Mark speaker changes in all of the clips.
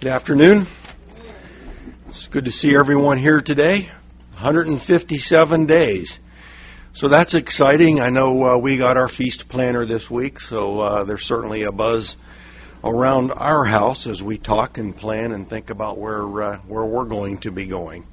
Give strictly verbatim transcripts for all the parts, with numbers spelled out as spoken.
Speaker 1: Good afternoon. It's good to see everyone here today. one hundred fifty-seven days. So that's exciting. I know uh, we got our feast planner this week, so uh, there's certainly a buzz around our house as we talk and plan and think about where uh, where we're going to be going.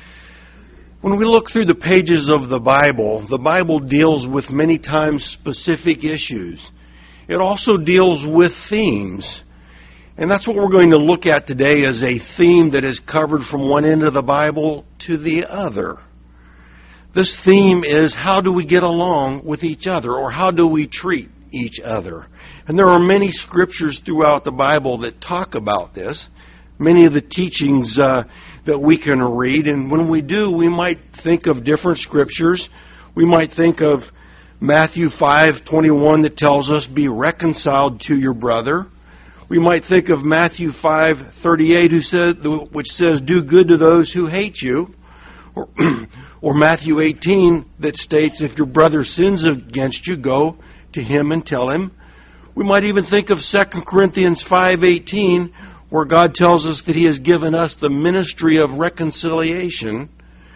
Speaker 1: When we look through the pages of the Bible, the Bible deals with many times specific issues. It also deals with themes. And that's what we're going to look at today as a theme that is covered from one end of the Bible to the other. This theme is, how do we get along with each other, or how do we treat each other? And there are many scriptures throughout the Bible that talk about this. Many of the teachings uh, that we can read, and when we do, we might think of different scriptures. We might think of Matthew five twenty-one that tells us, be reconciled to your brother. We might think of Matthew five thirty-eight, who said, which says, do good to those who hate you. Or, or Matthew eighteen that states, if your brother sins against you, go to him and tell him. We might even think of Second Corinthians five eighteen, where God tells us that He has given us the ministry of reconciliation.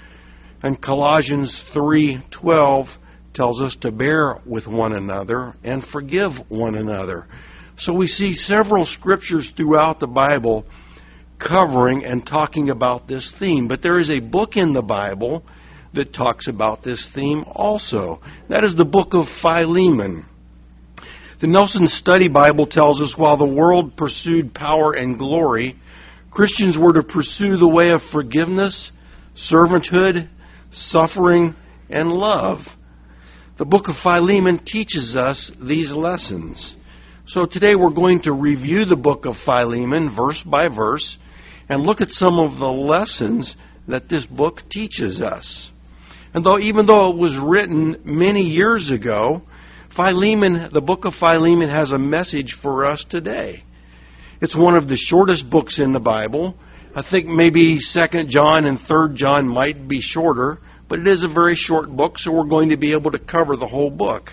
Speaker 1: And Colossians three twelve tells us to bear with one another and forgive one another. So we see several scriptures throughout the Bible covering and talking about this theme. But there is a book in the Bible that talks about this theme also. That is the book of Philemon. The Nelson Study Bible tells us, while the world pursued power and glory, Christians were to pursue the way of forgiveness, servanthood, suffering, and love. The book of Philemon teaches us these lessons. So today we're going to review the book of Philemon verse by verse and look at some of the lessons that this book teaches us. And though even though it was written many years ago, Philemon, the book of Philemon has a message for us today. It's one of the shortest books in the Bible. I think maybe Second John and Third John might be shorter, but it is a very short book, so we're going to be able to cover the whole book.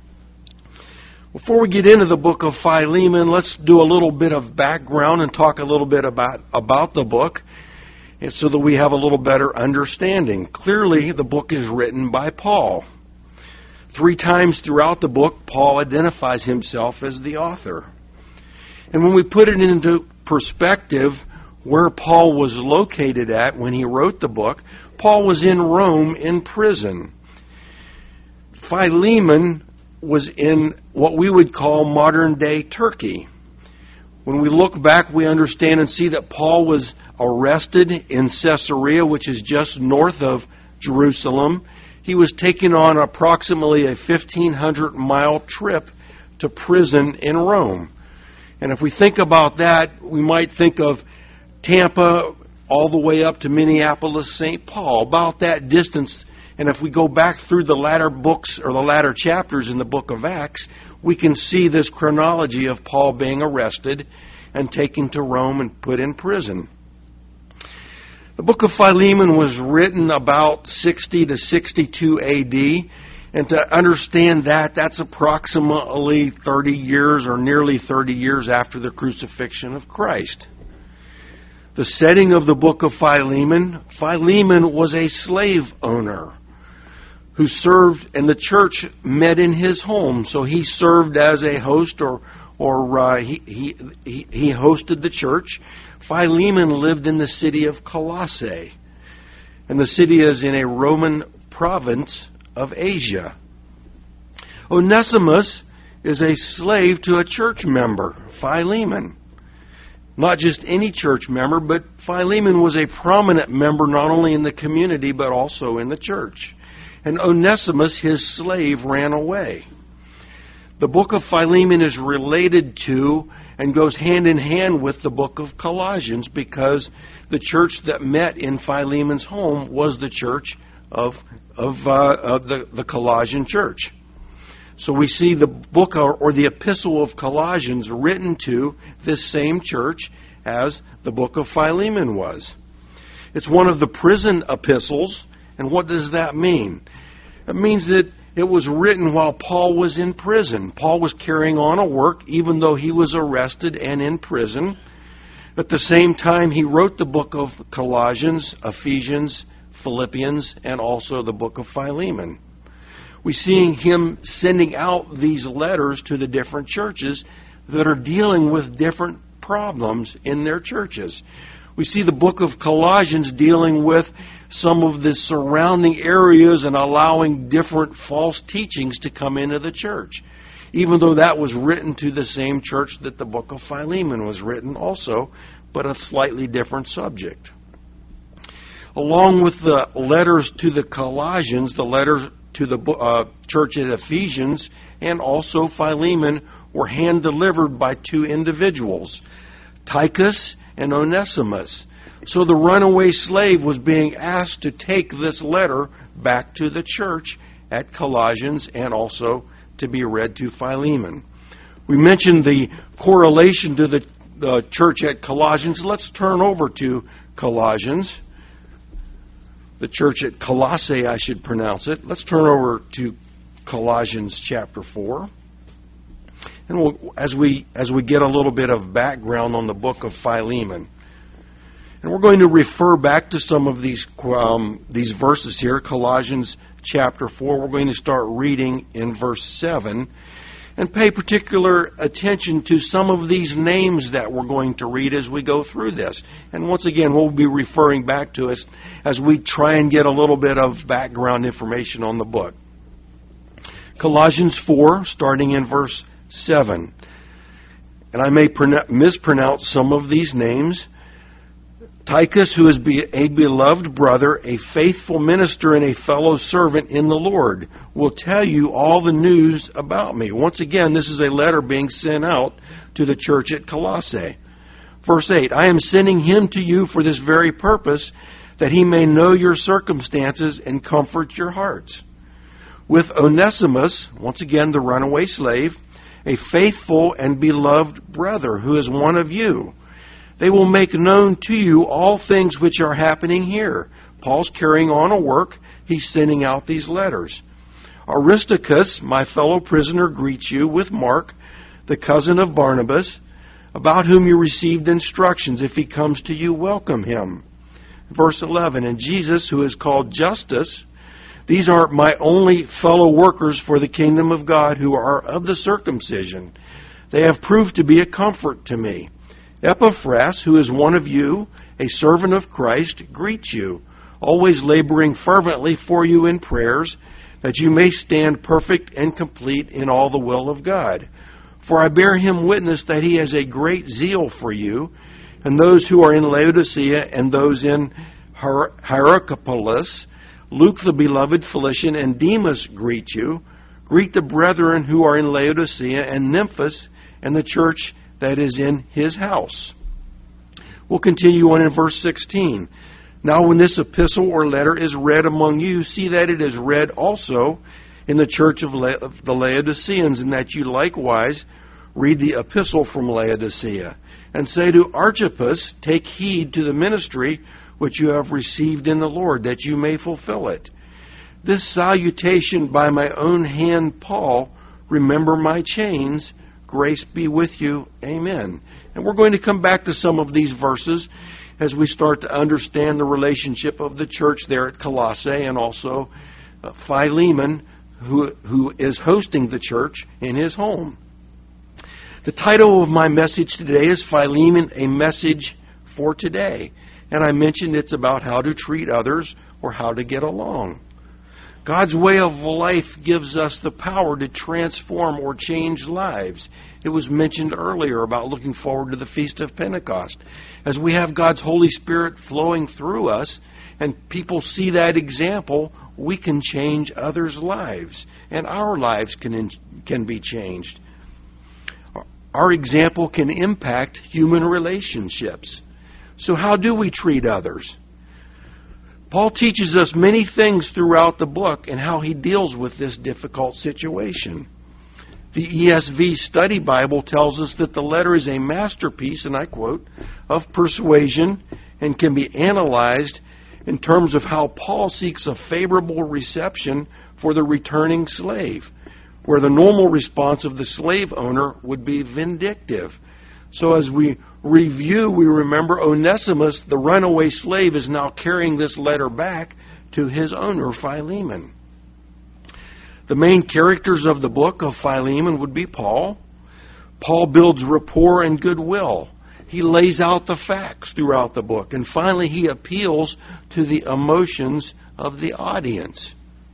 Speaker 1: Before we get into the book of Philemon, let's do a little bit of background and talk a little bit about, about the book, so that we have a little better understanding. Clearly, the book is written by Paul. Three times throughout the book, Paul identifies himself as the author. And when we put it into perspective, where Paul was located at when he wrote the book, Paul was in Rome in prison. Philemon was in what we would call modern-day Turkey. When we look back, we understand and see that Paul was arrested in Caesarea, which is just north of Jerusalem. He was taken on approximately a fifteen hundred mile trip to prison in Rome. And if we think about that, we might think of Tampa all the way up to Minneapolis, Saint Paul, about that distance. And if we go back through the latter books or the latter chapters in the book of Acts, we can see this chronology of Paul being arrested and taken to Rome and put in prison. The book of Philemon was written about sixty to sixty-two A D, and to understand that, that's approximately thirty years or nearly thirty years after the crucifixion of Christ. The setting of the book of Philemon, Philemon was a slave owner who served, and the church met in his home. So he served as a host, or or uh, he, he he hosted the church. Philemon lived in the city of Colossae, and the city is in a Roman province of Asia. Onesimus is a slave to a church member, Philemon. Not just any church member, but Philemon was a prominent member not only in the community but also in the church. And Onesimus, his slave, ran away. The book of Philemon is related to and goes hand in hand with the book of Colossians, because the church that met in Philemon's home was the church of, of, uh, of the, the Colossian church. So we see the book or, or the epistle of Colossians written to this same church as the book of Philemon was. It's one of the prison epistles. And what does that mean? It means that it was written while Paul was in prison. Paul was carrying on a work even though he was arrested and in prison. At the same time, he wrote the book of Colossians, Ephesians, Philippians, and also the book of Philemon. We see him sending out these letters to the different churches that are dealing with different problems in their churches. We see the book of Colossians dealing with some of the surrounding areas and allowing different false teachings to come into the church, even though that was written to the same church that the book of Philemon was written also, but a slightly different subject. Along with the letters to the Colossians, the letters to the uh, church at Ephesians and also Philemon were hand-delivered by two individuals, Tychus and Onesimus. So the runaway slave was being asked to take this letter back to the church at Colossians and also to be read to Philemon. We mentioned the correlation to the, the church at Colossians. Let's turn over to Colossians. The church at Colossae, I should pronounce it. Let's turn over to Colossians chapter four. And we'll, as we as we get a little bit of background on the book of Philemon. And we're going to refer back to some of these um, these verses here, Colossians chapter four. We're going to start reading in verse seven and pay particular attention to some of these names that we're going to read as we go through this. And once again, we'll be referring back to us as we try and get a little bit of background information on the book. Colossians four, starting in verse seven. And I may mispronounce some of these names. Tychus, who is a beloved brother, a faithful minister, and a fellow servant in the Lord, will tell you all the news about me. Once again, this is a letter being sent out to the church at Colossae. Verse eight, I am sending him to you for this very purpose, that he may know your circumstances and comfort your hearts. With Onesimus, once again the runaway slave, a faithful and beloved brother who is one of you. They will make known to you all things which are happening here. Paul's carrying on a work. He's sending out these letters. Aristarchus, my fellow prisoner, greets you with Mark, the cousin of Barnabas, about whom you received instructions. If he comes to you, welcome him. Verse eleven, and Jesus, who is called Justus, these are my only fellow workers for the kingdom of God who are of the circumcision. They have proved to be a comfort to me. Epaphras, who is one of you, a servant of Christ, greets you, always laboring fervently for you in prayers, that you may stand perfect and complete in all the will of God. For I bear him witness that he has a great zeal for you, and those who are in Laodicea and those in Hier- Hierapolis. Luke, the beloved Felician, and Demas greet you. Greet the brethren who are in Laodicea and Nymphas and the church that is in his house. We'll continue on in verse sixteen. Now when this epistle or letter is read among you, see that it is read also in the church of, La- of the Laodiceans, and that you likewise read the epistle from Laodicea. And say to Archippus, take heed to the ministry which you have received in the Lord, that you may fulfill it. This salutation by my own hand, Paul, remember my chains. Grace be with you. Amen. And we're going to come back to some of these verses as we start to understand the relationship of the church there at Colossae and also uh, Philemon, who, who is hosting the church in his home. The title of my message today is Philemon, a Message for Today. And I mentioned it's about how to treat others or how to get along. God's way of life gives us the power to transform or change lives. It was mentioned earlier about looking forward to the Feast of Pentecost. As we have God's Holy Spirit flowing through us and people see that example, we can change others' lives and our lives can, can be changed. Our example can impact human relationships. So how do we treat others? Paul teaches us many things throughout the book and how he deals with this difficult situation. The E S V Study Bible tells us that the letter is a masterpiece, and I quote, of persuasion and can be analyzed in terms of how Paul seeks a favorable reception for the returning slave, where the normal response of the slave owner would be vindictive. So as we review, we remember Onesimus, the runaway slave, is now carrying this letter back to his owner, Philemon. The main characters of the book of Philemon would be Paul. Paul builds rapport and goodwill. He lays out the facts throughout the book. And finally, he appeals to the emotions of the audience.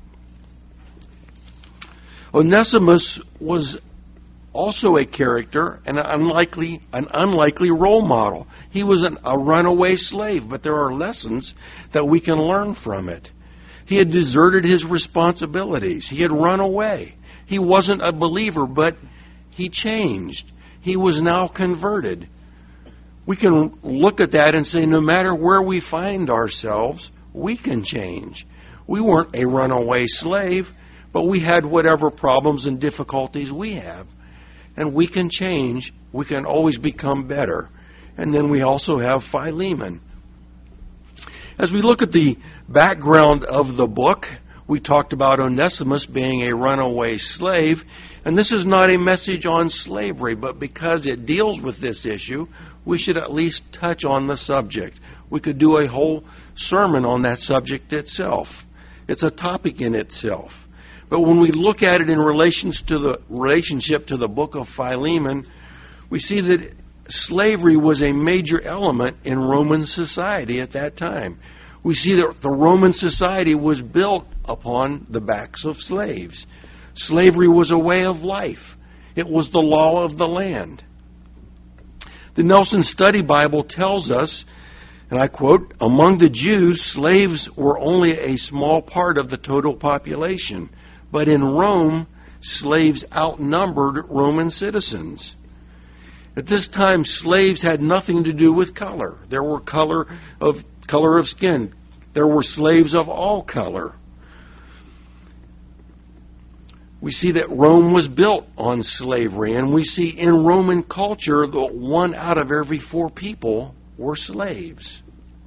Speaker 1: Onesimus was also a character and an unlikely, an unlikely role model. He was an, a runaway slave, but there are lessons that we can learn from it. He had deserted his responsibilities. He had run away. He wasn't a believer, but he changed. He was now converted. We can look at that and say, no matter where we find ourselves, we can change. We weren't a runaway slave, but we had whatever problems and difficulties we have. And we can change. We can always become better. And then we also have Philemon. As we look at the background of the book, we talked about Onesimus being a runaway slave. And this is not a message on slavery, but because it deals with this issue, we should at least touch on the subject. We could do a whole sermon on that subject itself. It's a topic in itself. But when we look at it in relations to the relationship to the book of Philemon, we see that slavery was a major element in Roman society at that time. We see that the Roman society was built upon the backs of slaves. Slavery was a way of life. It was the law of the land. The Nelson Study Bible tells us, and I quote, "Among the Jews, slaves were only a small part of the total population. But in Rome, slaves outnumbered Roman citizens." At this time, slaves had nothing to do with color. There were color of color of skin. There were slaves of all color. We see that Rome was built on slavery, and we see in Roman culture that one out of every four people were slaves.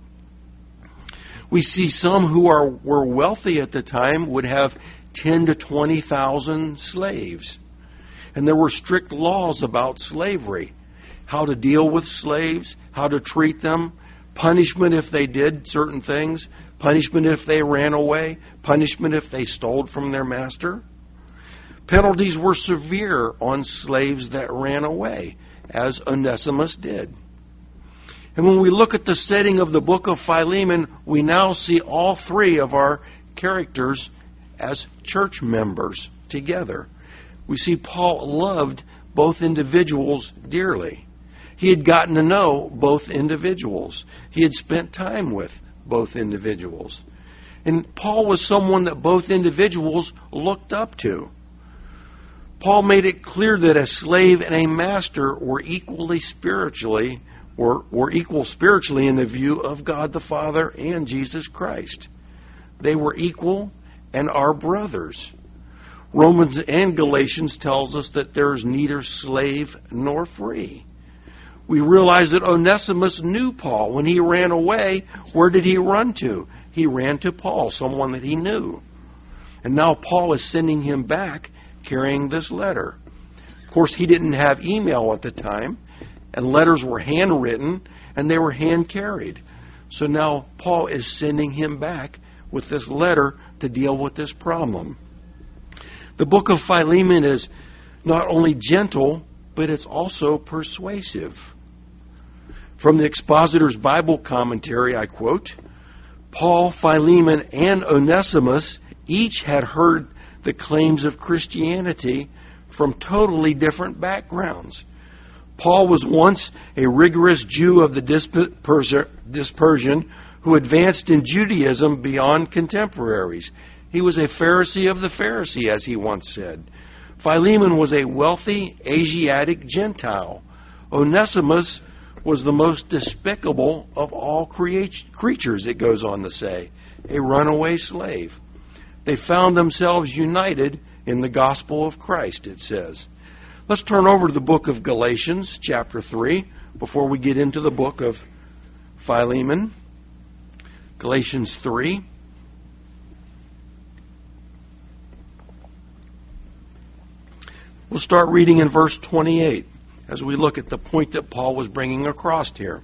Speaker 1: We see some who are were wealthy at the time would have ten to twenty thousand slaves. And there were strict laws about slavery. How to deal with slaves, how to treat them, punishment if they did certain things, punishment if they ran away, punishment if they stole from their master. Penalties were severe on slaves that ran away, as Onesimus did. And when we look at the setting of the book of Philemon, we now see all three of our characters as church members together. We see Paul loved both individuals dearly. He had gotten to know both individuals. He had spent time with both individuals. And Paul was someone that both individuals looked up to. Paul made it clear that a slave and a master were equally spiritually, or were equal spiritually in the view of God the Father and Jesus Christ. They were equal and are brothers. Romans and Galatians tells us that there is neither slave nor free. We realize that Onesimus knew Paul. When he ran away, where did he run to? He ran to Paul, someone that he knew. And now Paul is sending him back carrying this letter. Of course, he didn't have email at the time, and letters were handwritten, and they were hand-carried. So now Paul is sending him back with this letter to deal with this problem. The book of Philemon is not only gentle, but it's also persuasive. From the Expositor's Bible Commentary, I quote, "Paul, Philemon, and Onesimus each had heard the claims of Christianity from totally different backgrounds. Paul was once a rigorous Jew of the dispersion who advanced in Judaism beyond contemporaries. He was a Pharisee of the Pharisee, as he once said. Philemon was a wealthy Asiatic Gentile. Onesimus was the most despicable of all creatures, it goes on to say, a runaway slave. They found themselves united in the gospel of Christ, it says." Let's turn over to the book of Galatians, chapter three, before we get into the book of Philemon. Galatians three. We'll start reading in verse twenty-eight. as we look at the point that Paul was bringing across here.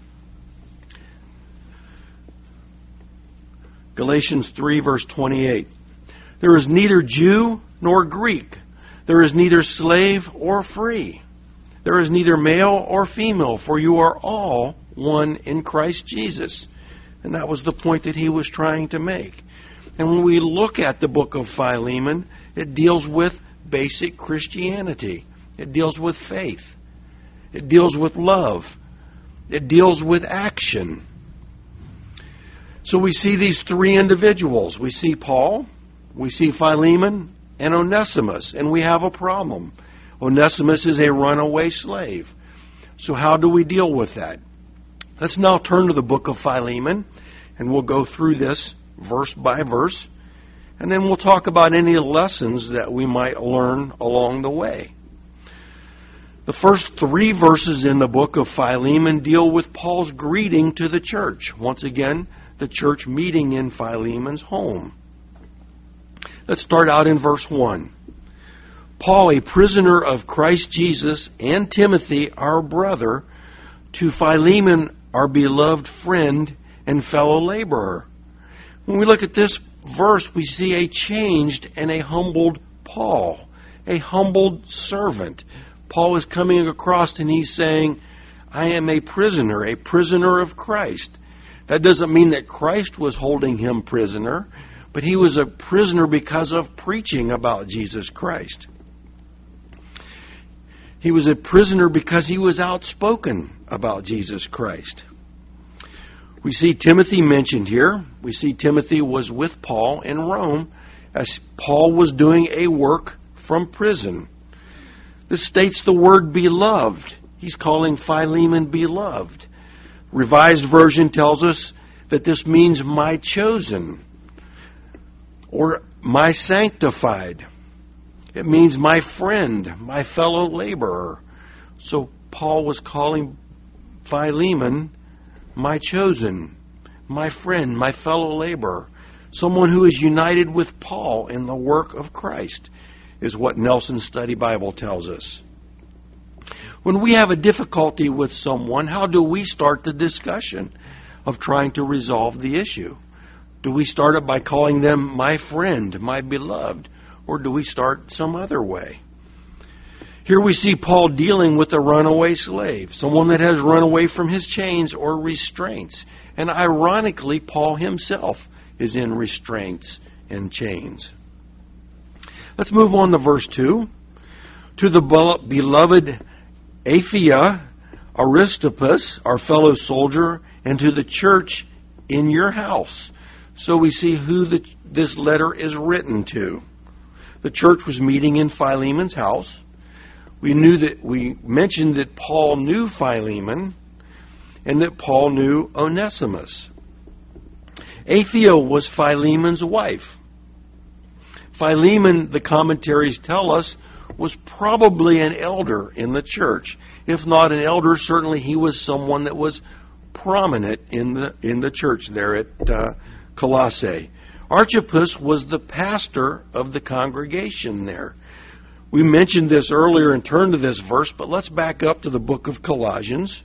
Speaker 1: Galatians three, verse twenty-eight. There is neither Jew nor Greek. There is neither slave or free. There is neither male or female, for you are all one in Christ Jesus. And that was the point that he was trying to make. And when we look at the book of Philemon, it deals with basic Christianity. It deals with faith. It deals with love. It deals with action. So we see these three individuals. We see Paul, we see Philemon, and Onesimus. And we have a problem. Onesimus is a runaway slave. So how do we deal with that? Let's now turn to the book of Philemon, and we'll go through this verse by verse. And then we'll talk about any lessons that we might learn along the way. The first three verses in the book of Philemon deal with Paul's greeting to the church. Once again, the church meeting in Philemon's home. Let's start out in verse one. Paul, a prisoner of Christ Jesus, and Timothy, our brother, to Philemon, our beloved friend and fellow laborer. When we look at this verse, we see a changed and a humbled Paul, a humbled servant. Paul is coming across and he's saying, I am a prisoner, a prisoner of Christ. That doesn't mean that Christ was holding him prisoner, but he was a prisoner because of preaching about Jesus Christ. He was a prisoner because he was outspoken about Jesus Christ. We see Timothy mentioned here. We see Timothy was with Paul in Rome as Paul was doing a work from prison. This states the word beloved. He's calling Philemon beloved. Revised Version tells us that this means my chosen or my sanctified. It means my friend, my fellow laborer. So Paul was calling Philemon my chosen, my friend, my fellow laborer. Someone who is united with Paul in the work of Christ, is what Nelson Study Bible tells us. When we have a difficulty with someone, how do we start the discussion of trying to resolve the issue? Do we start it by calling them my friend, my beloved? Or do we start some other way? Here we see Paul dealing with a runaway slave, someone that has run away from his chains or restraints. And ironically, Paul himself is in restraints and chains. Let's move on to verse two. To the beloved Apphia, Aristippus, our fellow soldier, and to the church in your house. So we see who the, this letter is written to. The church was meeting in Philemon's house. We knew that we mentioned that Paul knew Philemon and that Paul knew Onesimus. Apphia was Philemon's wife. Philemon, the commentaries tell us, was probably an elder in the church. If not an elder, certainly he was someone that was prominent in the in the church there at uh, Colossae. Archippus was the pastor of the congregation there. We mentioned this earlier and turned to this verse, but let's back up to the book of Colossians.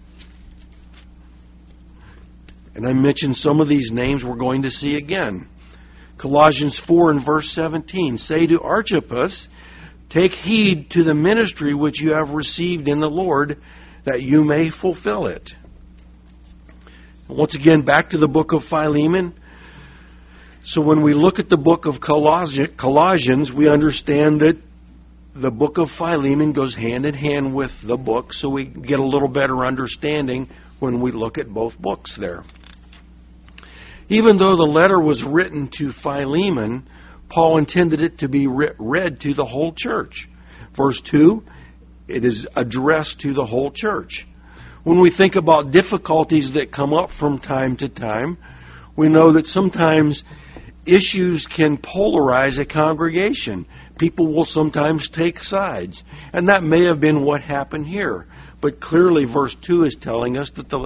Speaker 1: And I mentioned some of these names we're going to see again. Colossians four and verse seventeen. Say to Archippus, take heed to the ministry which you have received in the Lord, that you may fulfill it. Once again, back to the book of Philemon. So when we look at the book of Colossians, we understand that the book of Philemon goes hand in hand with the book, so we get a little better understanding when we look at both books there. Even though the letter was written to Philemon, Paul intended it to be read to the whole church. Verse two, it is addressed to the whole church. When we think about difficulties that come up from time to time, we know that sometimes issues can polarize a congregation. People will sometimes take sides. And that may have been what happened here. But clearly verse two is telling us that the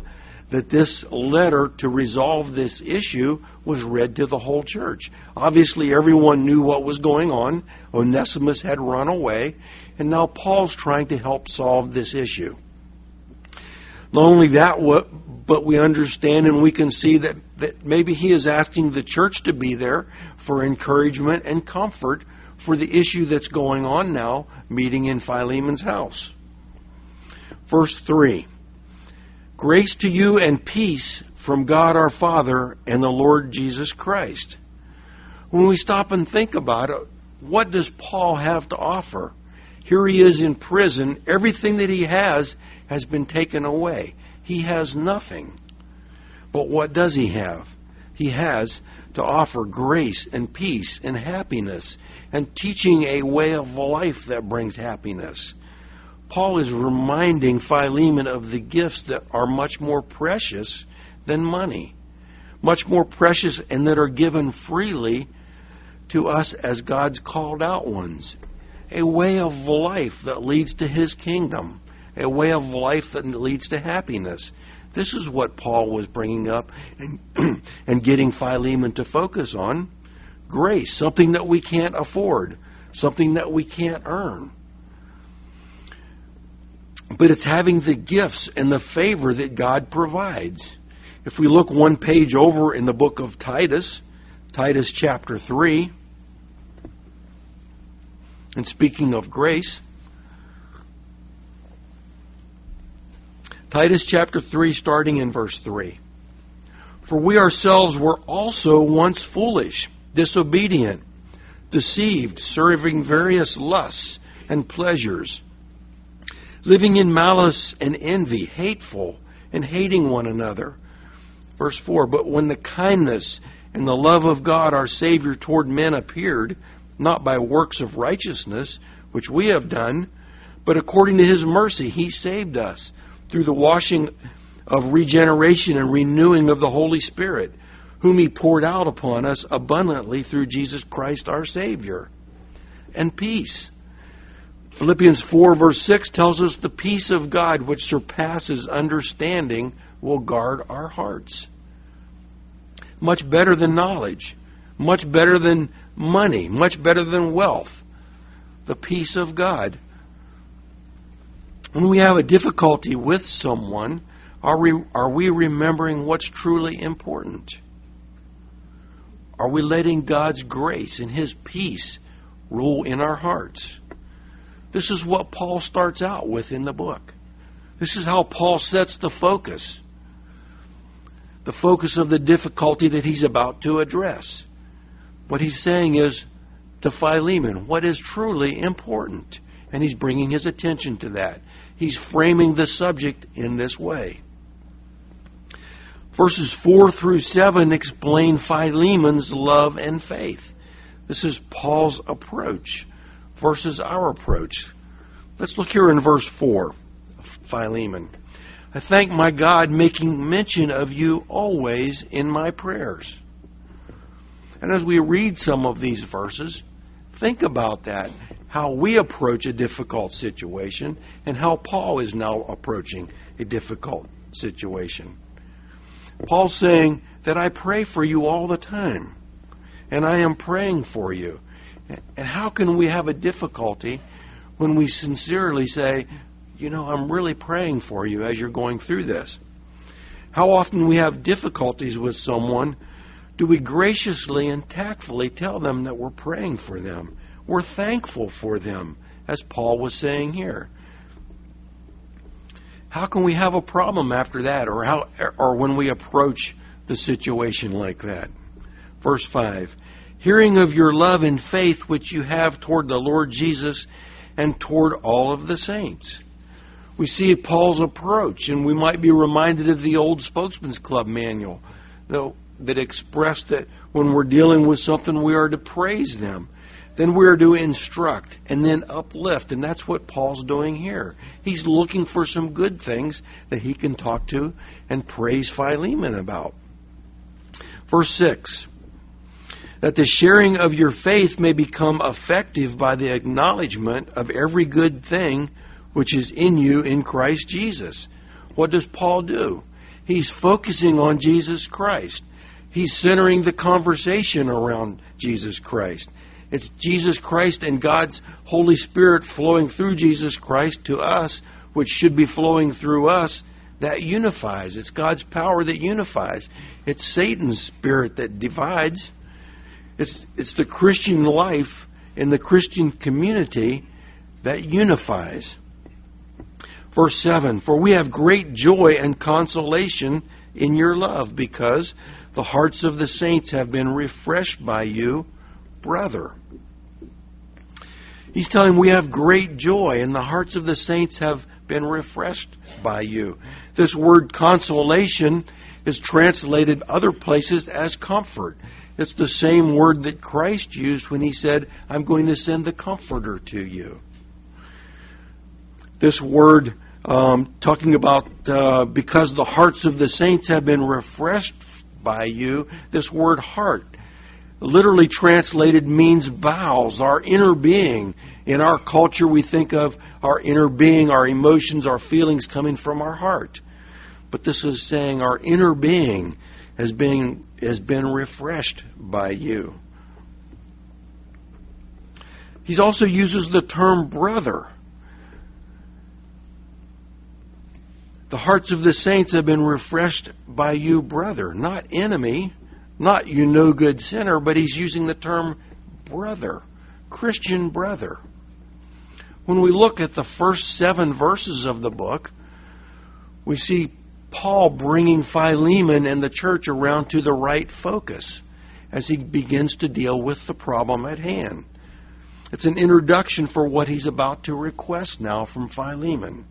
Speaker 1: that this letter to resolve this issue was read to the whole church. Obviously, everyone knew what was going on. Onesimus had run away, and now Paul's trying to help solve this issue. Not only that, but we understand and we can see that, that maybe he is asking the church to be there for encouragement and comfort for the issue that's going on now, meeting in Philemon's house. Verse three. Grace to you and peace from God our Father and the Lord Jesus Christ. When we stop and think about it, what does Paul have to offer? Here he is in prison. Everything that he has has been taken away. He has nothing. But what does he have? He has to offer grace and peace and happiness and teaching a way of life that brings happiness. Paul is reminding Philemon of the gifts that are much more precious than money. Much more precious and that are given freely to us as God's called out ones. A way of life that leads to His kingdom. A way of life that leads to happiness. This is what Paul was bringing up and, and getting Philemon to focus on. Grace, something that we can't afford. Something that we can't earn. But it's having the gifts and the favor that God provides. If we look one page over in the book of Titus, Titus chapter three, and speaking of grace, Titus chapter three, starting in verse three. For we ourselves were also once foolish, disobedient, deceived, serving various lusts and pleasures, living in malice and envy, hateful, and hating one another. Verse four, but when the kindness and the love of God our Savior toward men appeared, not by works of righteousness, which we have done, but according to His mercy He saved us, through the washing of regeneration and renewing of the Holy Spirit, whom He poured out upon us abundantly through Jesus Christ our Savior. And peace. Philippians four verse six tells us the peace of God which surpasses understanding will guard our hearts. Much better than knowledge. Much better than money. Much better than wealth. The peace of God. When we have a difficulty with someone, are we, are we remembering what's truly important? Are we letting God's grace and His peace rule in our hearts? This is what Paul starts out with in the book. This is how Paul sets the focus. The focus of the difficulty that he's about to address. What he's saying is to Philemon, what is truly important? And he's bringing his attention to that. He's framing the subject in this way. Verses four through seven explain Philemon's love and faith. This is Paul's approach versus our approach. Let's look here in verse four, Philemon. I thank my God, making mention of you always in my prayers. And as we read some of these verses, think about that, how we approach a difficult situation and how Paul is now approaching a difficult situation. Paul's saying that I pray for you all the time, and I am praying for you. And how can we have a difficulty when we sincerely say, you know, I'm really praying for you as you're going through this? How often we have difficulties with someone, do we graciously and tactfully tell them that we're praying for them? We're thankful for them, as Paul was saying here. How can we have a problem after that, or how, or when we approach the situation like that? Verse five, hearing of your love and faith which you have toward the Lord Jesus and toward all of the saints. We see Paul's approach, and we might be reminded of the old Spokesman's Club manual that, that expressed that when we're dealing with something, we are to praise them. Then we are to instruct and then uplift. And that's what Paul's doing here. He's looking for some good things that he can talk to and praise Philemon about. Verse six. That the sharing of your faith may become effective by the acknowledgement of every good thing which is in you in Christ Jesus. What does Paul do? He's focusing on Jesus Christ. He's centering the conversation around Jesus Christ. It's Jesus Christ and God's Holy Spirit flowing through Jesus Christ to us, which should be flowing through us, that unifies. It's God's power that unifies. It's Satan's spirit that divides. It's, it's the Christian life in the Christian community that unifies. Verse seven, for we have great joy and consolation in your love, because the hearts of the saints have been refreshed by you, brother. He's telling we have great joy, and the hearts of the saints have been refreshed by you. This word consolation is translated other places as comfort. It's the same word that Christ used when He said, I'm going to send the Comforter to you. This word, um, talking about uh, because the hearts of the saints have been refreshed by you, this word heart, literally translated, means bowels, our inner being. In our culture, we think of our inner being, our emotions, our feelings coming from our heart. But this is saying our inner being has been, has been refreshed by you. He also uses the term brother. The hearts of the saints have been refreshed by you, brother. Not enemy, not you no good sinner, but he's using the term brother, Christian brother. When we look at the first seven verses of the book, we see Paul bringing Philemon and the church around to the right focus as he begins to deal with the problem at hand. It's an introduction for what he's about to request now from Philemon.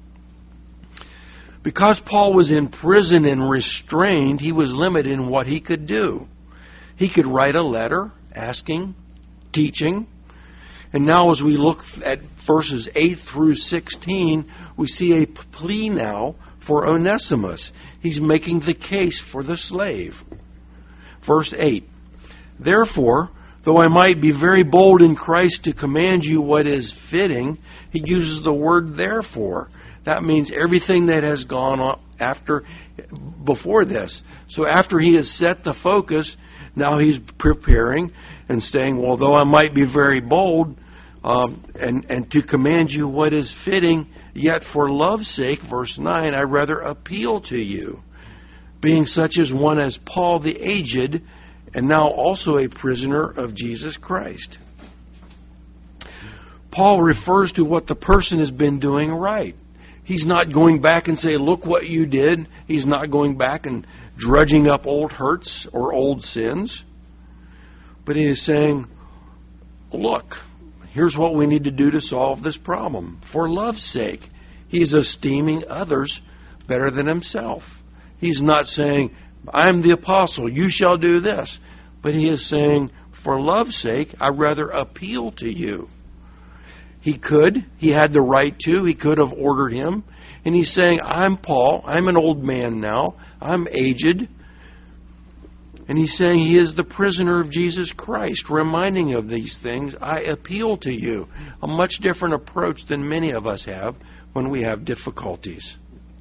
Speaker 1: Because Paul was in prison and restrained, he was limited in what he could do. He could write a letter asking, teaching. And now as we look at verses eight through sixteen, we see a plea now for Onesimus. He's making the case for the slave. Verse eight, therefore, though I might be very bold in Christ to command you what is fitting, he uses the word therefore. That means everything that has gone on after, before this. So after he has set the focus, now he's preparing and saying, well, though I might be very bold, um, and, and to command you what is fitting, yet for love's sake, verse nine, I rather appeal to you, being such as one as Paul the aged, and now also a prisoner of Jesus Christ. Paul refers to what the person has been doing right. He's not going back and say, look what you did. He's not going back and drudging up old hurts or old sins. But he is saying, look, here's what we need to do to solve this problem. For love's sake, he is esteeming others better than himself. He's not saying, I'm the apostle, you shall do this. But he is saying, for love's sake, I'd rather appeal to you. He could. He had the right to. He could have ordered him. And he's saying, I'm Paul. I'm an old man now. I'm aged. And he's saying he is the prisoner of Jesus Christ, reminding of these things. I appeal to you. A much different approach than many of us have when we have difficulties.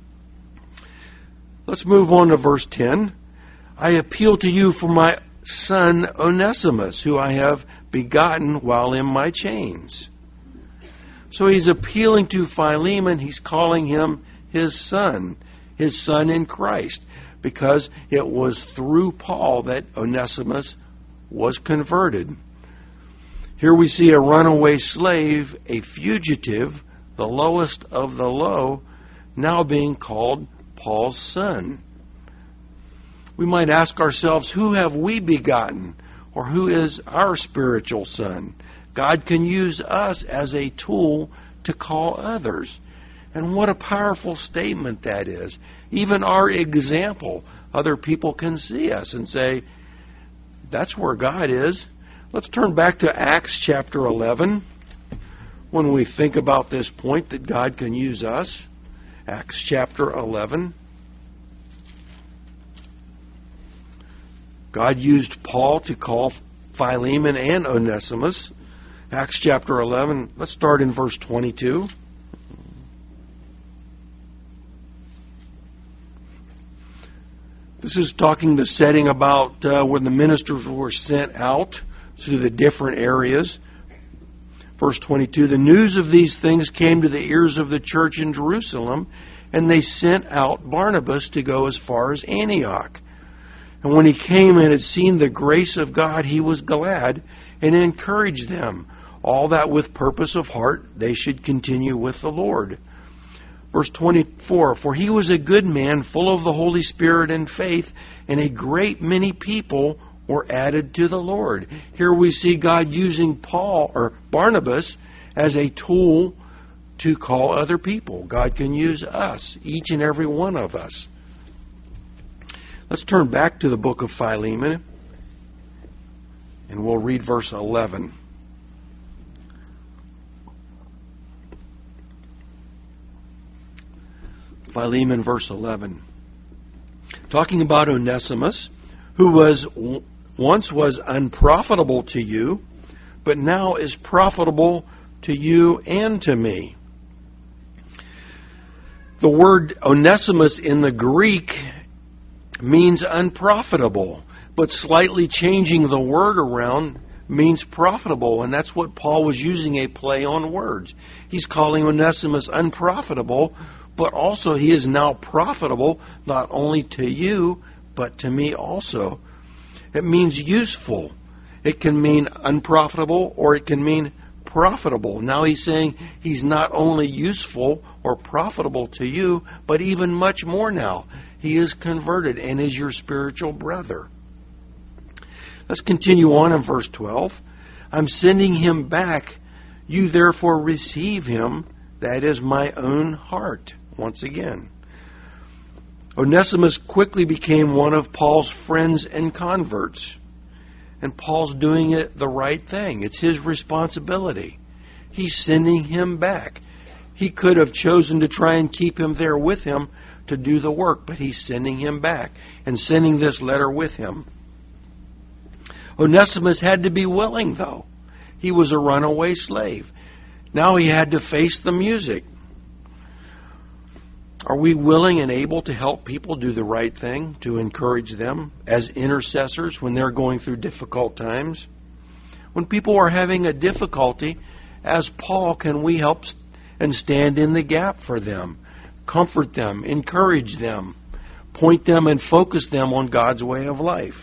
Speaker 1: Let's move on to verse ten. I appeal to you for my son Onesimus, who I have begotten while in my chains. So he's appealing to Philemon. He's calling him his son, his son in Christ, because it was through Paul that Onesimus was converted. Here we see a runaway slave, a fugitive, the lowest of the low, now being called Paul's son. We might ask ourselves, who have we begotten? Or who is our spiritual son? God can use us as a tool to call others. And what a powerful statement that is. Even our example, other people can see us and say, that's where God is. Let's turn back to Acts chapter eleven when we think about this point that God can use us. Acts chapter eleven. God used Paul to call Philemon and Onesimus. Acts chapter eleven, let's start in verse twenty-two. This is talking the setting about uh, when the ministers were sent out to the different areas. Verse twenty-two, the news of these things came to the ears of the church in Jerusalem, and they sent out Barnabas to go as far as Antioch. And when he came and had seen the grace of God, he was glad and encouraged them, all that with purpose of heart they should continue with the Lord. Verse twenty-four, for he was a good man, full of the Holy Spirit and faith, and a great many people were added to the Lord. Here we see God using Paul or Barnabas as a tool to call other people. God can use us, each and every one of us. Let's turn back to the book of Philemon, and we'll read verse eleven. Philemon, verse eleven. Talking about Onesimus, who was once was unprofitable to you, but now is profitable to you and to me. The word Onesimus in the Greek means unprofitable, but slightly changing the word around means profitable, and that's what Paul was using, a play on words. He's calling Onesimus unprofitable, but also he is now profitable not only to you, but to me also. It means useful. It can mean unprofitable, or it can mean profitable. Now he's saying he's not only useful or profitable to you, but even much more now. He is converted and is your spiritual brother. Let's continue on in verse twelve. I'm sending him back. You therefore receive him. That is my own heart. Once again, Onesimus quickly became one of Paul's friends and converts. And Paul's doing it the right thing. It's his responsibility. He's sending him back. He could have chosen to try and keep him there with him to do the work, but he's sending him back and sending this letter with him. Onesimus had to be willing, though. He was a runaway slave. Now he had to face the music. Are we willing and able to help people do the right thing, to encourage them as intercessors when they're going through difficult times? When people are having a difficulty, as Paul, can we help and stand in the gap for them, comfort them, encourage them, point them and focus them on God's way of life?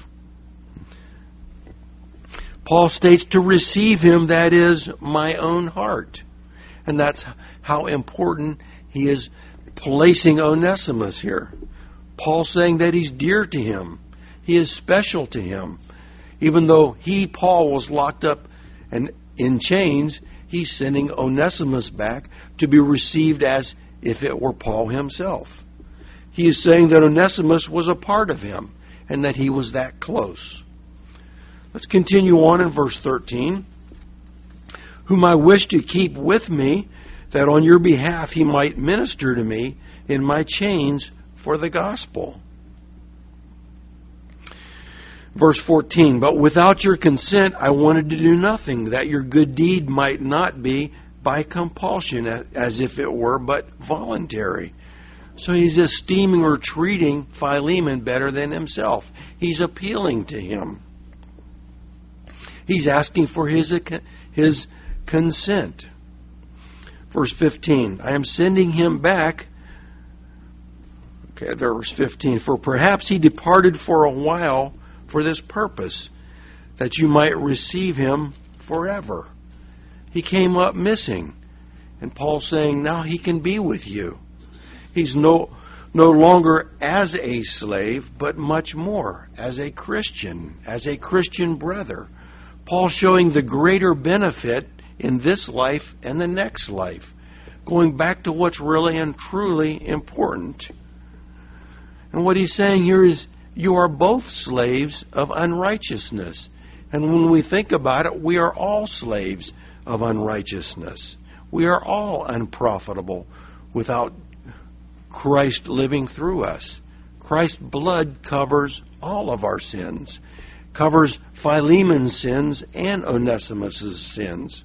Speaker 1: Paul states to receive him, that is, my own heart. And that's how important he is placing Onesimus here. Paul's saying that he's dear to him. He is special to him. Even though he, Paul, was locked up and in chains, he's sending Onesimus back to be received as if it were Paul himself. He is saying that Onesimus was a part of him and that he was that close. Let's continue on in verse thirteen. Whom I wish to keep with me, that on your behalf he might minister to me in my chains for the gospel. Verse fourteen, but without your consent I wanted to do nothing, that your good deed might not be by compulsion, as if it were but voluntary. So he's esteeming or treating Philemon better than himself. He's appealing to him. He's asking for his, his consent. Verse fifteen, I am sending him back. Okay, verse fifteen, for perhaps he departed for a while for this purpose, that you might receive him forever. He came up missing. And Paul's saying now he can be with you. He's no, no longer as a slave, but much more as a Christian, as a Christian brother. Paul showing the greater benefit in this life and the next life, going back to what's really and truly important. And what he's saying here is, you are both slaves of unrighteousness. And when we think about it, we are all slaves of unrighteousness. We are all unprofitable without Christ living through us. Christ's blood covers all of our sins, covers Philemon's sins and Onesimus' sins.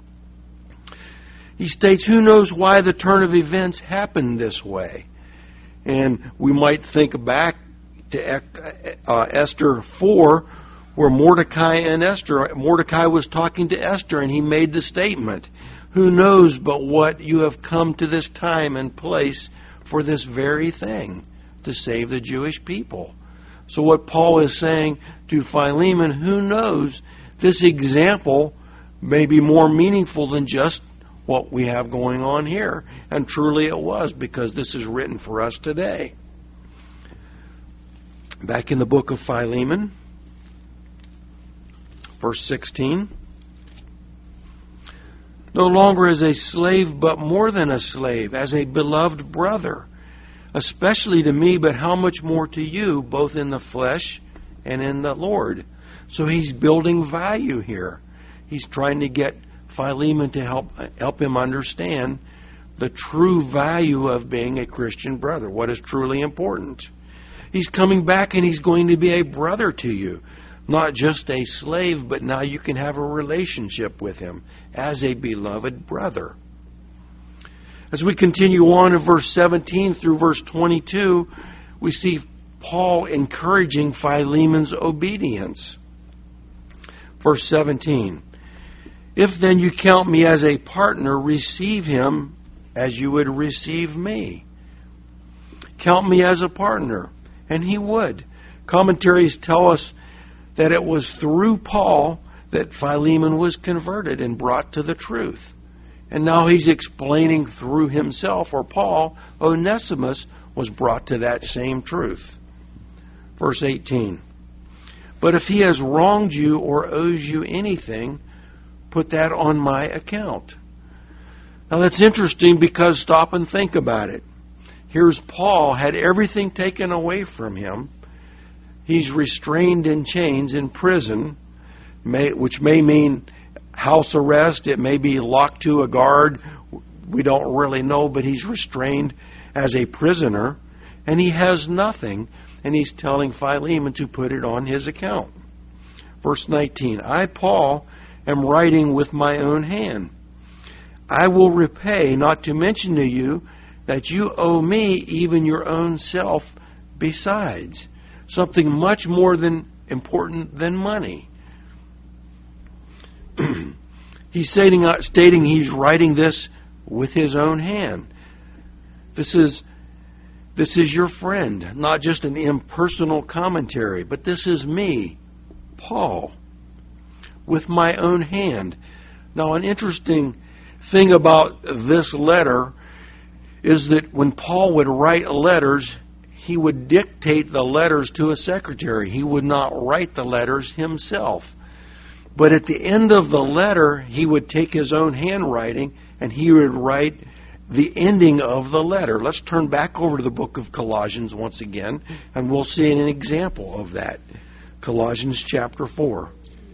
Speaker 1: He states, who knows why the turn of events happened this way? And we might think back to uh, Esther four, where Mordecai and Esther, Mordecai was talking to Esther, and he made the statement, "Who knows but what you have come to this time and place for this very thing, to save the Jewish people." So what Paul is saying to Philemon, who knows, this example may be more meaningful than just what we have going on here. And truly it was, because this is written for us today. Back in the book of Philemon, verse sixteen. "No longer as a slave, but more than a slave, as a beloved brother, especially to me, but how much more to you, both in the flesh and in the Lord." So he's building value here. He's trying to get Philemon to help help him understand the true value of being a Christian brother, what is truly important. He's coming back and he's going to be a brother to you. Not just a slave, but now you can have a relationship with him as a beloved brother. As we continue on in verse seventeen through verse twenty-two, we see Paul encouraging Philemon's obedience. Verse seventeen. "If then you count me as a partner, receive him as you would receive me." Count me as a partner. And he would. Commentaries tell us that it was through Paul that Philemon was converted and brought to the truth. And now he's explaining through himself, or Paul, Onesimus was brought to that same truth. Verse eighteen. "But if he has wronged you or owes you anything, put that on my account." Now that's interesting, because stop and think about it. Here's Paul, had everything taken away from him. He's restrained in chains in prison, may, which may mean house arrest. It may be locked to a guard. We don't really know, but he's restrained as a prisoner, and he has nothing, and he's telling Philemon to put it on his account. Verse nineteen, "I, Paul, am writing with my own hand. I will repay, not to mention to you that you owe me even your own self besides." Something much more than important than money. He's stating, uh, stating he's writing this with his own hand. This is, this is your friend, not just an impersonal commentary, but this is me, Paul, with my own hand. Now, an interesting thing about this letter is that when Paul would write letters, he would dictate the letters to a secretary. He would not write the letters himself. But at the end of the letter, he would take his own handwriting and he would write the ending of the letter. Let's turn back over to the book of Colossians once again, and we'll see an example of that. Colossians chapter four.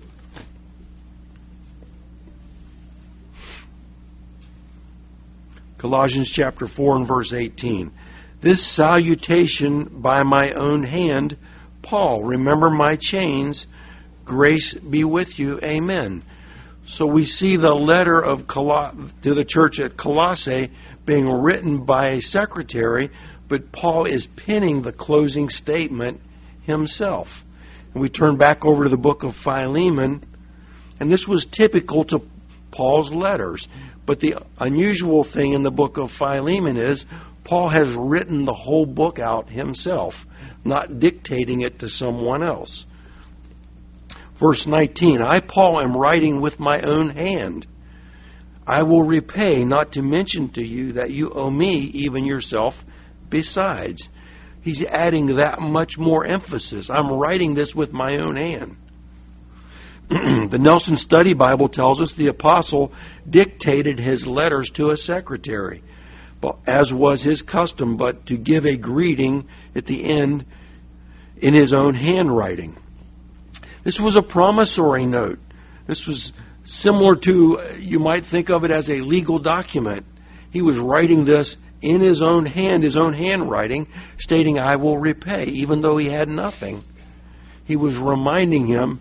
Speaker 1: Colossians chapter four and verse eighteen. "This salutation by my own hand, Paul. Remember my chains. Grace be with you. Amen." So we see the letter of Col- to the church at Colossae being written by a secretary, but Paul is penning the closing statement himself. And we turn back over to the book of Philemon, and this was typical to Paul's letters. But the unusual thing in the book of Philemon is Paul has written the whole book out himself, not dictating it to someone else. Verse nineteen, "I, Paul, am writing with my own hand. I will repay, not to mention to you that you owe me even yourself besides." He's adding that much more emphasis. I'm writing this with my own hand. The Nelson Study Bible tells us the apostle dictated his letters to a secretary, as was his custom, but to give a greeting at the end in his own handwriting. This was a promissory note. This was similar to, you might think of it as a legal document. He was writing this in his own hand, his own handwriting, stating, "I will repay," even though he had nothing. He was reminding him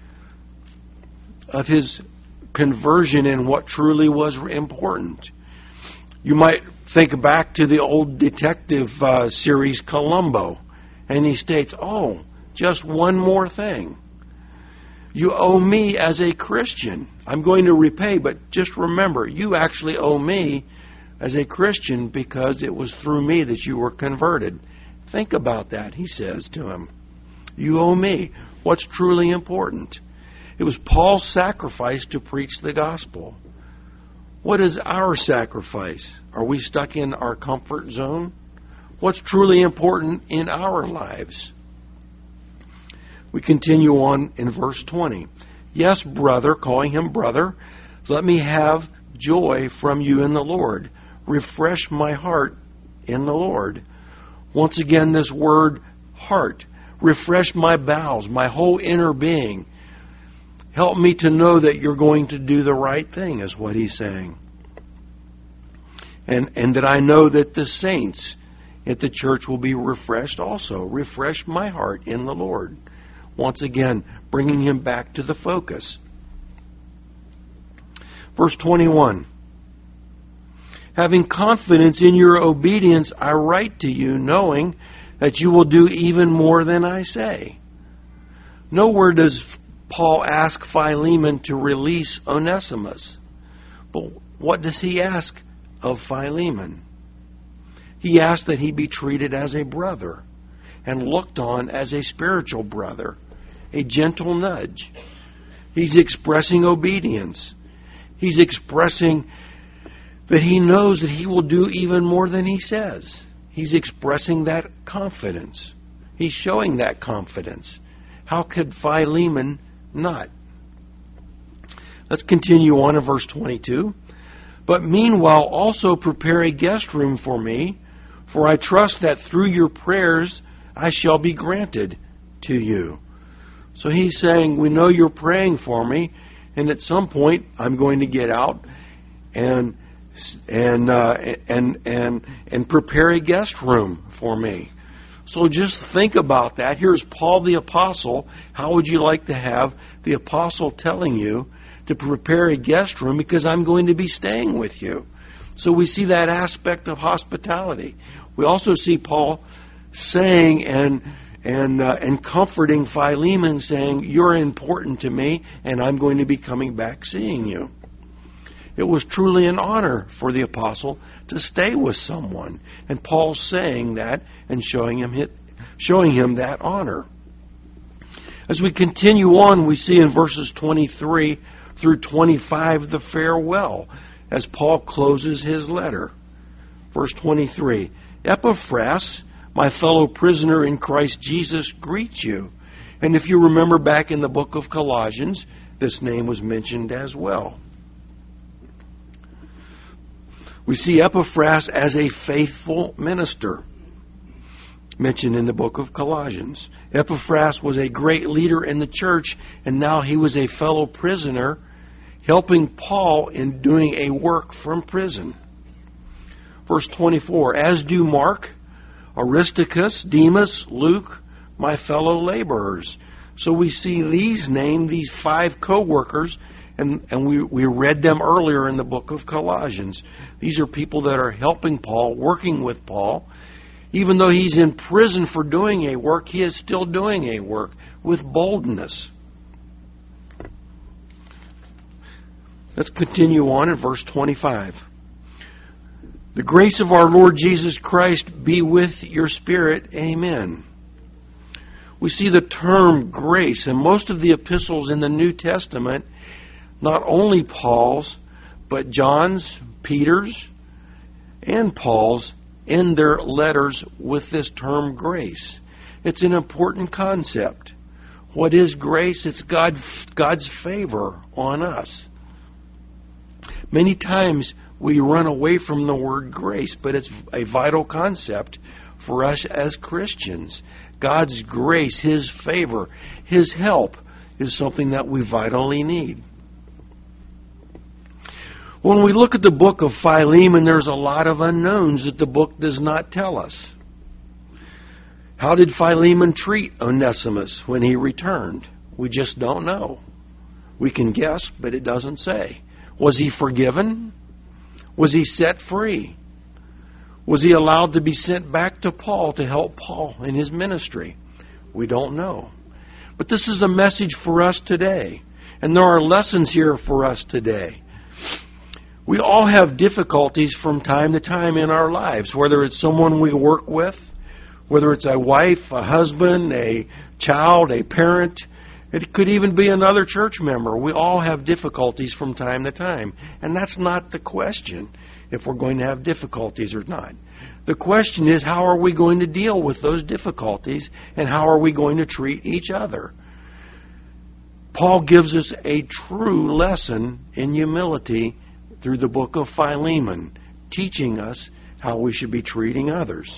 Speaker 1: of his conversion and what truly was important. You might think back to the old detective uh, series Columbo, And he states, oh, just one more thing. You owe me as a Christian. I'm going to repay, but just remember, you actually owe me as a Christian because it was through me that you were converted. Think about that, he says to him. You owe me. What's truly important? It was Paul's sacrifice to preach the gospel. What is our sacrifice? Are we stuck in our comfort zone? What's truly important in our lives? We continue on in verse twenty. Yes, brother, calling him brother, let me have joy from you in the Lord. Refresh my heart in the Lord. Once again, this word heart. Refresh my bowels, my whole inner being. Help me to know that you're going to do the right thing, is what he's saying. And, and that I know that the saints at the church will be refreshed also. Refresh my heart in the Lord. Once again, bringing him back to the focus. Verse twenty-one. Having confidence in your obedience, I write to you, knowing that you will do even more than I say. Nowhere does Paul ask Philemon to release Onesimus. But what does he ask of Philemon? He asks that he be treated as a brother and looked on as a spiritual brother, a gentle nudge. He's expressing obedience. He's expressing that he knows that he will do even more than he says. He's expressing that confidence. He's showing that confidence. How could Philemon not? Let's continue on in verse twenty-two. But meanwhile also prepare a guest room for me, for I trust that through your prayers I shall be granted to you. So he's saying, we know you're praying for me, and at some point I'm going to get out and and uh, and and and prepare a guest room for me. So just think about that. Here's Paul the Apostle. How would you like to have the Apostle telling you to prepare a guest room because I'm going to be staying with you? So we see that aspect of hospitality. We also see Paul saying and and uh, and comforting Philemon, saying, you're important to me and I'm going to be coming back seeing you. It was truly an honor for the apostle to stay with someone. And Paul's saying that and showing him, showing him that honor. As we continue on, we see in verses twenty-three through twenty-five the farewell as Paul closes his letter. Verse twenty-three, Epaphras, my fellow prisoner in Christ Jesus, greets you. And if you remember back in the book of Colossians, this name was mentioned as well. We see Epaphras as a faithful minister, mentioned in the book of Colossians. Epaphras was a great leader in the church, and now he was a fellow prisoner, helping Paul in doing a work from prison. Verse twenty-four, as do Mark, Aristarchus, Demas, Luke, my fellow laborers. So we see these named, these five co-workers, and, and we, we read them earlier in the book of Colossians. These are people that are helping Paul, working with Paul. Even though he's in prison for doing a work, he is still doing a work with boldness. Let's continue on in verse twenty-five. The grace of our Lord Jesus Christ be with your spirit. Amen. We see the term grace in most of the epistles in the New Testament, not only Paul's, but John's, Peter's, and Paul's, end their letters with this term grace. It's an important concept. What is grace? It's God, God's favor on us. Many times we run away from the word grace, but it's a vital concept for us as Christians. God's grace, His favor, His help is something that we vitally need. When we look at the book of Philemon, there's a lot of unknowns that the book does not tell us. How did Philemon treat Onesimus when he returned? We just don't know. We can guess, but it doesn't say. Was he forgiven? Was he set free? Was he allowed to be sent back to Paul to help Paul in his ministry? We don't know. But this is a message for us today. And there are lessons here for us today. We all have difficulties from time to time in our lives, whether it's someone we work with, whether it's a wife, a husband, a child, a parent. It could even be another church member. We all have difficulties from time to time. And that's not the question, if we're going to have difficulties or not. The question is, how are we going to deal with those difficulties, and how are we going to treat each other? Paul gives us a true lesson in humility through the book of Philemon, teaching us how we should be treating others.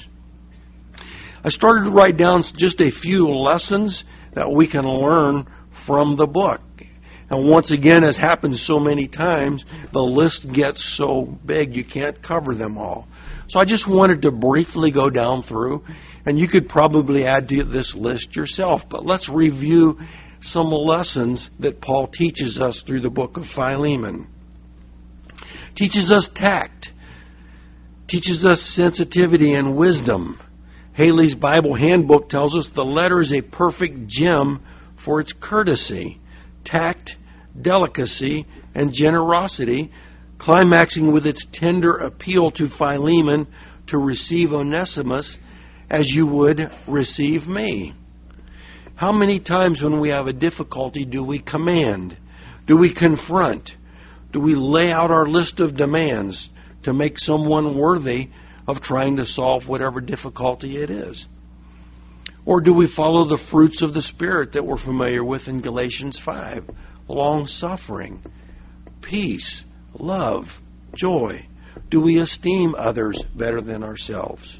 Speaker 1: I started to write down just a few lessons that we can learn from the book. And once again, as happens so many times, the list gets so big you can't cover them all. So I just wanted to briefly go down through, and you could probably add to this list yourself. But let's review some lessons that Paul teaches us through the book of Philemon. Teaches us tact. Teaches us sensitivity and wisdom. Haley's Bible Handbook tells us the letter is a perfect gem for its courtesy, tact, delicacy, and generosity, climaxing with its tender appeal to Philemon to receive Onesimus as you would receive me. How many times when we have a difficulty do we command? Do we confront? Do we lay out our list of demands to make someone worthy of trying to solve whatever difficulty it is? Or do we follow the fruits of the Spirit that we're familiar with in Galatians five? Long-suffering, peace, love, joy. Do we esteem others better than ourselves?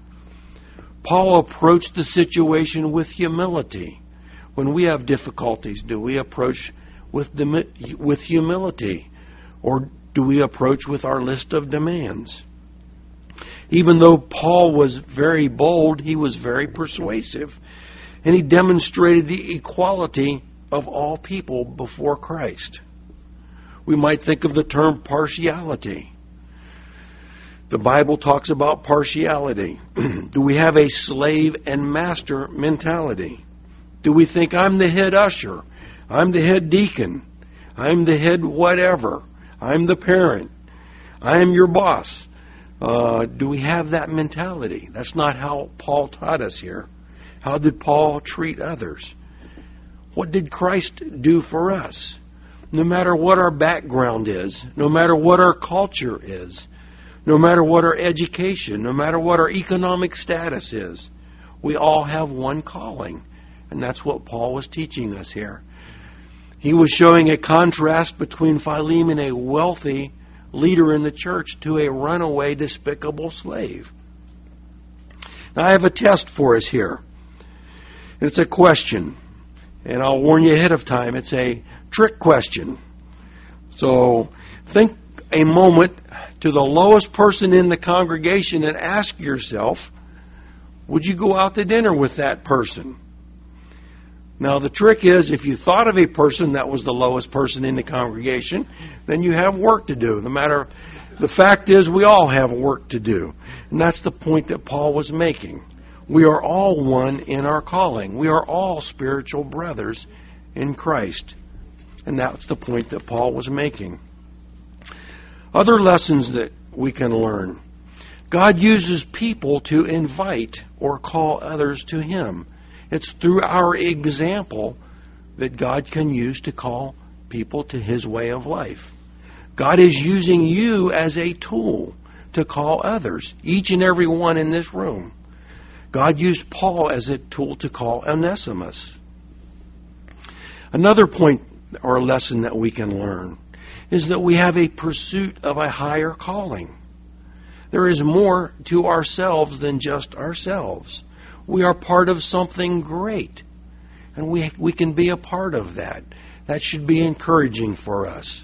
Speaker 1: Paul approached the situation with humility. When we have difficulties, do we approach with with humility? Or do we approach with our list of demands? Even though Paul was very bold, he was very persuasive. And he demonstrated the equality of all people before Christ. We might think of the term partiality. The Bible talks about partiality. Do we have a slave and master mentality? Do we think I'm the head usher? I'm the head deacon. I'm the head whatever. I'm the parent. I am your boss. Uh, do we have that mentality? That's not how Paul taught us here. How did Paul treat others? What did Christ do for us? No matter what our background is, no matter what our culture is, no matter what our education, no matter what our economic status is, we all have one calling. And that's what Paul was teaching us here. He was showing a contrast between Philemon, a wealthy leader in the church, to a runaway, despicable slave. Now, I have a test for us here. It's a question. And I'll warn you ahead of time, it's a trick question. So, think a moment to the lowest person in the congregation and ask yourself, would you go out to dinner with that person? Now, the trick is, if you thought of a person that was the lowest person in the congregation, then you have work to do. No matter, the fact is, we all have work to do. And that's the point that Paul was making. We are all one in our calling. We are all spiritual brothers in Christ. And that's the point that Paul was making. Other lessons that we can learn. God uses people to invite or call others to Him. It's through our example that God can use to call people to His way of life. God is using you as a tool to call others, each and every one in this room. God used Paul as a tool to call Onesimus. Another point or lesson that we can learn is that we have a pursuit of a higher calling. There is more to ourselves than just ourselves. We are part of something great, and we we can be a part of that. That should be encouraging for us.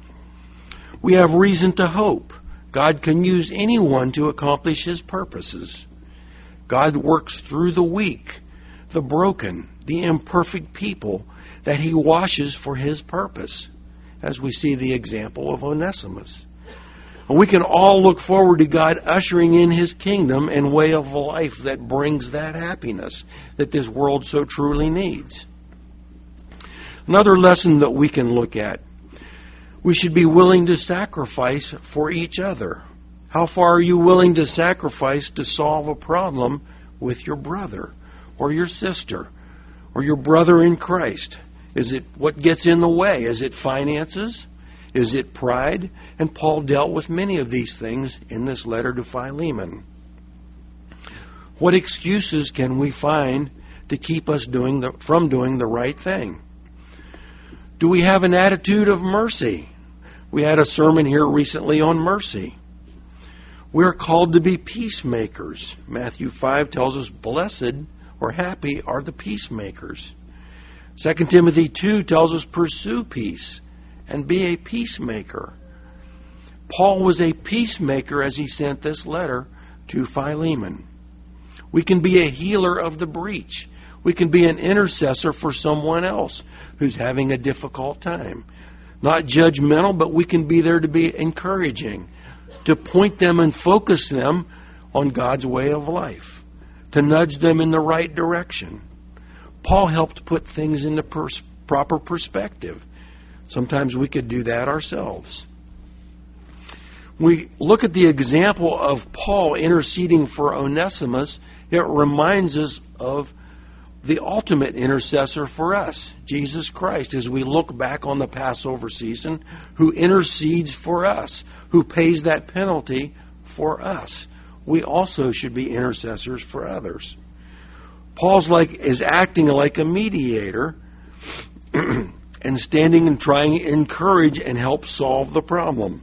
Speaker 1: We have reason to hope. God can use anyone to accomplish His purposes. God works through the weak, the broken, the imperfect people that He washes for His purpose, as we see the example of Onesimus. And we can all look forward to God ushering in His kingdom and way of life that brings that happiness that this world so truly needs. Another lesson that we can look at. We should be willing to sacrifice for each other. How far are you willing to sacrifice to solve a problem with your brother or your sister or your brother in Christ? Is it what gets in the way? Is it finances? Is it pride? And Paul dealt with many of these things in this letter to Philemon. What excuses can we find to keep us doing the, from doing the right thing? Do we have an attitude of mercy? We had a sermon here recently on mercy. We're called to be peacemakers. Matthew five tells us, blessed or happy are the peacemakers. Second Timothy two tells us, pursue peace and be a peacemaker. Paul was a peacemaker as he sent this letter to Philemon. We can be a healer of the breach. We can be an intercessor for someone else who's having a difficult time. Not judgmental, but we can be there to be encouraging, to point them and focus them on God's way of life, to nudge them in the right direction. Paul helped put things into pers- proper perspective. Sometimes we could do that ourselves. We look at the example of Paul interceding for Onesimus. It reminds us of the ultimate intercessor for us, Jesus Christ, as we look back on the Passover season, who intercedes for us, who pays that penalty for us. We also should be intercessors for others. Paul's like is acting like a mediator and standing and trying to encourage and help solve the problem.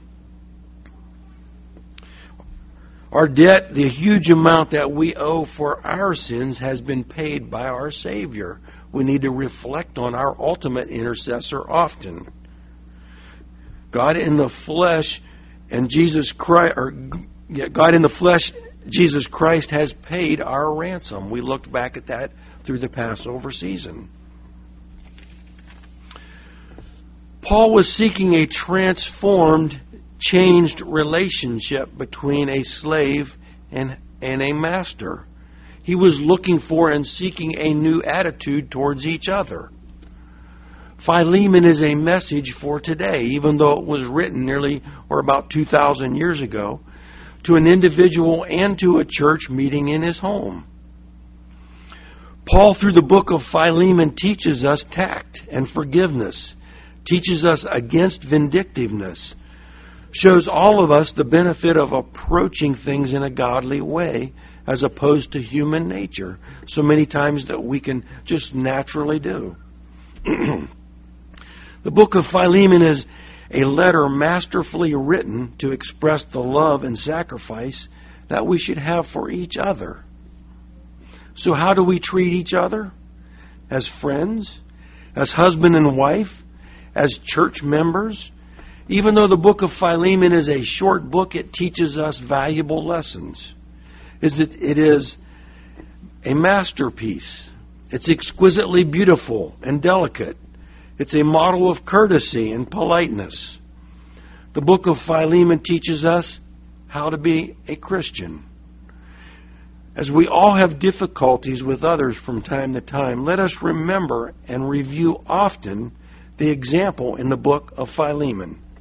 Speaker 1: Our debt, the huge amount that we owe for our sins, has been paid by our Savior. We need to reflect on our ultimate intercessor often. God in the flesh and Jesus Christ, or God in the flesh, Jesus Christ has paid our ransom. We looked back at that through the Passover season. Paul was seeking a transformed, changed relationship between a slave and, and a master. He was looking for and seeking a new attitude towards each other. Philemon is a message for today, even though it was written nearly or about two thousand years ago, to an individual and to a church meeting in his home. Paul, through the book of Philemon, teaches us tact and forgiveness, teaches us against vindictiveness, shows all of us the benefit of approaching things in a godly way as opposed to human nature, so many times that we can just naturally do. The book of Philemon is a letter masterfully written to express the love and sacrifice that we should have for each other. So how do we treat each other? As friends? As husband and wife? As church members? Even though the book of Philemon is a short book, it teaches us valuable lessons. It is a masterpiece. It's exquisitely beautiful and delicate. It's a model of courtesy and politeness. The book of Philemon teaches us how to be a Christian. As we all have difficulties with others from time to time, let us remember and review often the example in the book of Philemon.